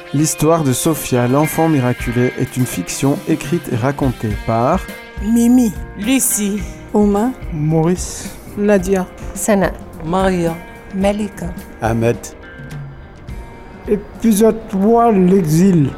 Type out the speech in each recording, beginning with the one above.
L'histoire de Sophia, l'enfant miraculé, est une fiction écrite et racontée par Mimi, Lucie, Oma, Maurice, Nadia, Sana, Maria, Malika, Ahmed. Épisode 3, l'exil.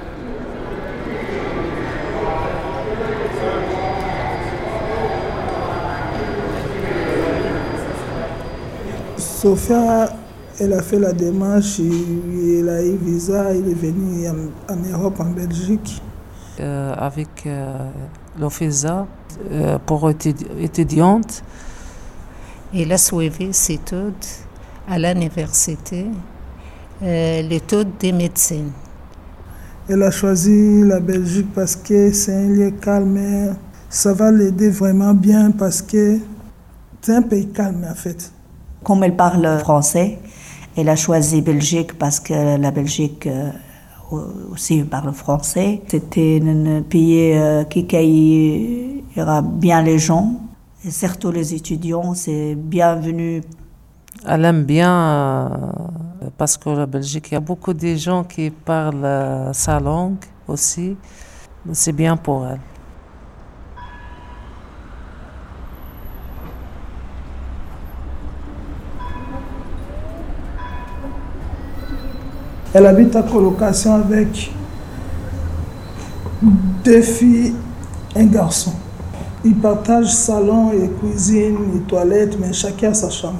Sophia, elle a fait la démarche, elle a eu visa, elle est venue en Europe, en Belgique. avec l'OFESA pour étudiante. Elle a suivi ses études à l'université, l'étude de médecine. Elle a choisi la Belgique parce que c'est un lieu calme, ça va l'aider vraiment bien parce que c'est un pays calme en fait. Comme elle parle français, elle a choisi Belgique parce que la Belgique aussi parle français. C'était un pays qui accueillera bien les gens, et surtout les étudiants, c'est bienvenu. Elle aime bien parce que la Belgique, il y a beaucoup de gens qui parlent sa langue aussi. C'est bien pour elle. Elle habite en colocation avec 2 filles et un garçon. Ils partagent salon et cuisine et toilettes, mais chacun a sa chambre.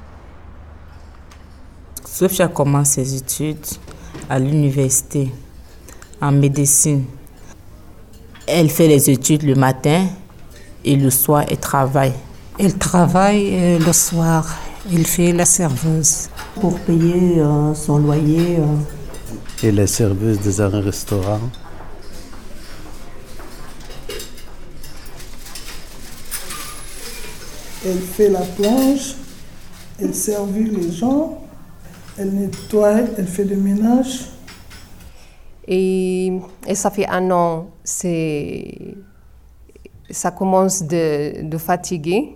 Sophia commence ses études à l'université en médecine. Elle fait les études le matin et le soir elle travaille. Elle travaille le soir, elle fait la serveuse. Pour payer son loyer. Elle est serveuse dans un restaurant. Elle fait la plonge, elle servit les gens, elle nettoie, elle fait le ménage. Et ça fait 1 an, ça commence de fatiguer.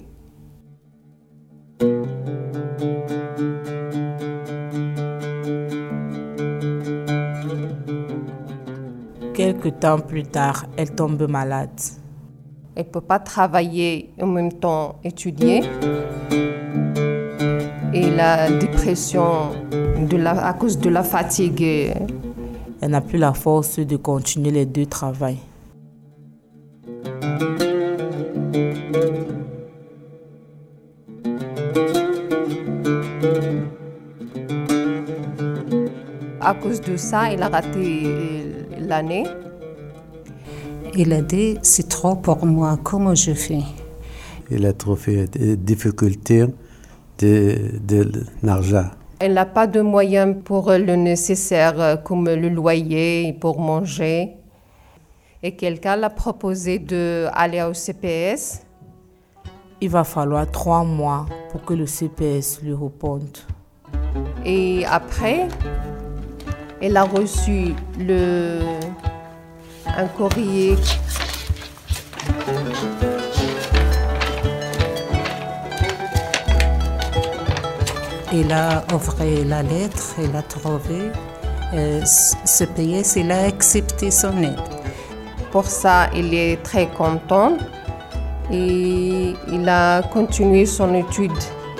Quelques temps plus tard, elle tombe malade. Elle ne peut pas travailler et en même temps étudier. Et la dépression à cause de la fatigue. Elle n'a plus la force de continuer les 2 travaux. À cause de ça, elle a raté l'année. Elle a dit, c'est trop pour moi, comment je fais? Elle a trouvé des difficultés de l'argent. Elle n'a pas de moyens pour le nécessaire, comme le loyer, pour manger. Et quelqu'un l'a proposé d'aller au CPS. Il va falloir 3 mois pour que le CPS lui réponde. Et après, elle a reçu un courrier. Elle a ouvert la lettre, elle a trouvé CPS, elle a accepté son aide. Pour ça, il est très content et il a continué son étude.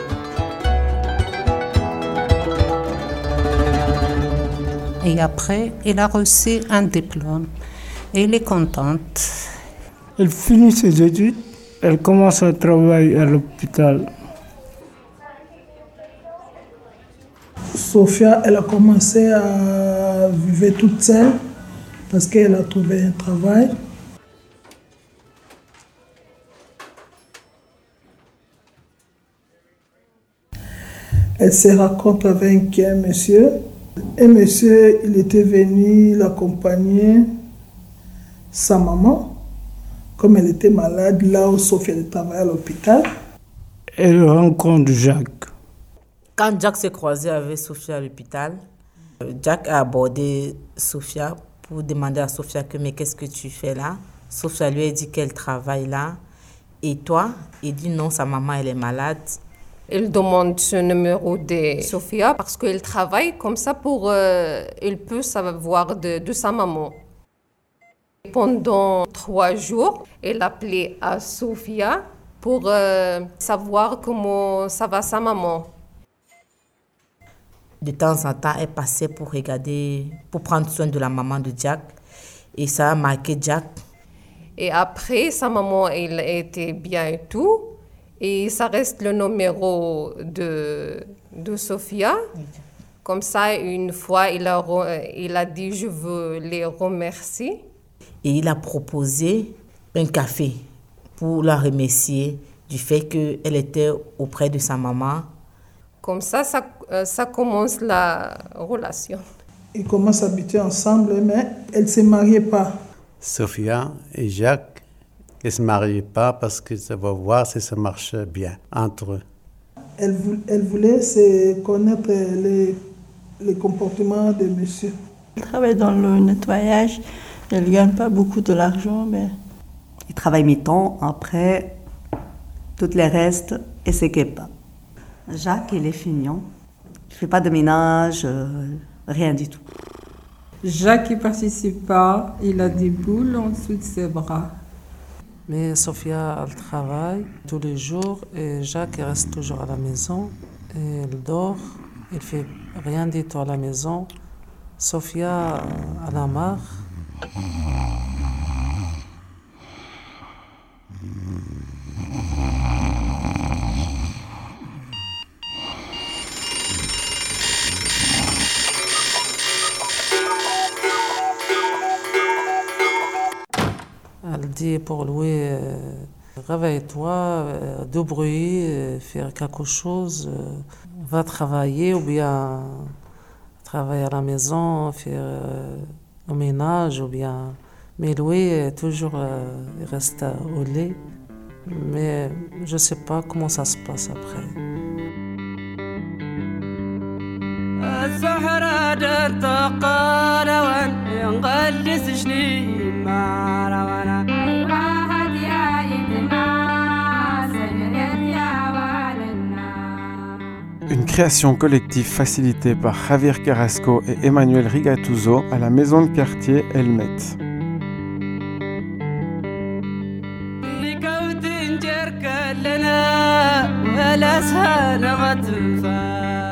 Et après, elle a reçu un diplôme. Elle est contente. Elle finit ses études, elle commence à travailler à l'hôpital. Sophia, elle a commencé à vivre toute seule parce qu'elle a trouvé un travail. Elle se rencontre avec un monsieur. Un monsieur, il était venu l'accompagner, sa maman, comme elle était malade, là où Sophia travaillait à l'hôpital. Elle rencontre Jacques. Quand Jack s'est croisé avec Sophia à l'hôpital, Jack a abordé Sophia pour demander à Sophia mais qu'est-ce que tu fais là? Sophia lui a dit qu'elle travaille là. Et toi? Il dit non, sa maman elle est malade. Il demande ce numéro de Sofia parce qu'il travaille comme ça il peut savoir de sa maman. Pendant 3 jours, il appelait à Sofia pour savoir comment ça va sa maman. De temps en temps, elle passait pour prendre soin de la maman de Jack. Et ça a marqué Jack. Et après, sa maman, elle était bien et tout. Et ça reste le numéro de Sofia. Comme ça, une fois, il a dit « Je veux les remercier ». Et il a proposé un café pour la remercier du fait qu'elle était auprès de sa maman. Comme ça commence la relation. Ils commencent à habiter ensemble, mais elle ne se mariait pas. Sofia et Jacques ne se mariaient pas parce que ça va voir si ça marche bien entre eux. Elle voulait connaître les comportements de monsieur. Il travaille dans le nettoyage. Il ne gagne pas beaucoup de l'argent, mais il travaille mi-temps. Après, tout le reste, il ne s'occupe pas. Jacques, il est feignant. Il ne fait pas de ménage, rien du tout. Jacques ne participe pas. Il a des boules en dessous de ses bras. Mais Sofia, elle travaille tous les jours et Jacques il reste toujours à la maison. Et il dort, il ne fait rien du tout à la maison. Sofia, elle a marre. Elle dit pour lui, réveille-toi, débrouille, faire quelque chose, va travailler ou bien travailler à la maison, faire le ménage ou bien. Mais lui, toujours, il reste au lit. Mais je ne sais pas comment ça se passe après. Une création collective facilitée par Javier Carrasco et Emmanuel Rigatuso à la maison de quartier Elmet. ولا سهل ما تنفع